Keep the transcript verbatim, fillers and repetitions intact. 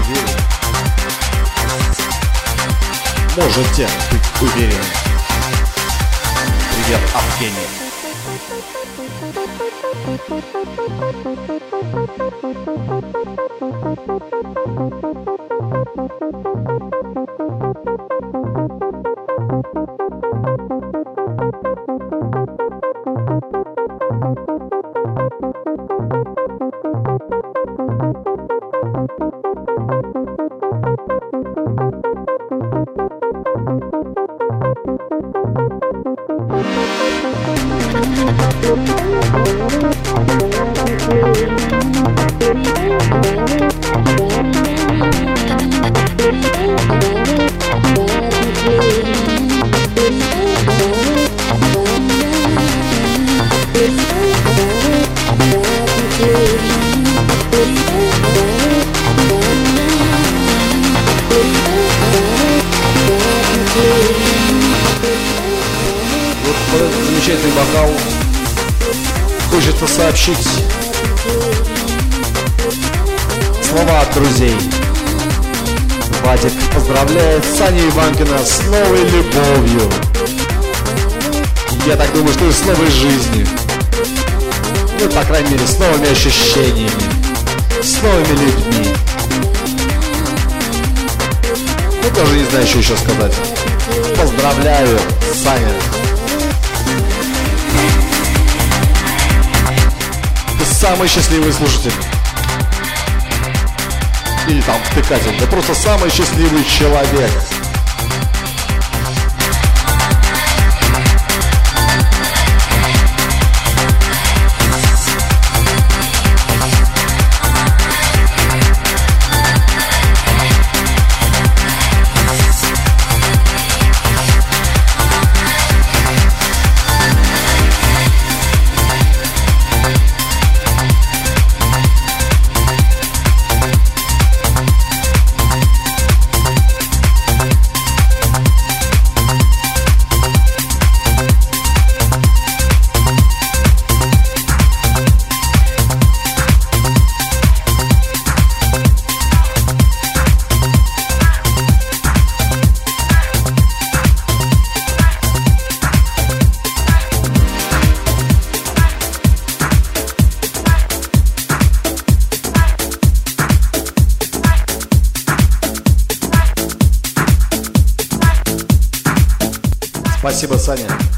уверен. Можете быть уверены. Привет, Евгений. Вот под этот замечательный бокал хочется сообщить слова от друзей. Вадик поздравляет Саню Иванкина с новой любовью. Я так думаю, что и с новой жизнью. Ну, по крайней мере, с новыми ощущениями, с новыми людьми. Ну, тоже не знаю, что еще сказать. Поздравляю, Саня. Ты самый счастливый слушатель. Или там втыкатель. Ты просто самый счастливый человек. Спасибо, Саня.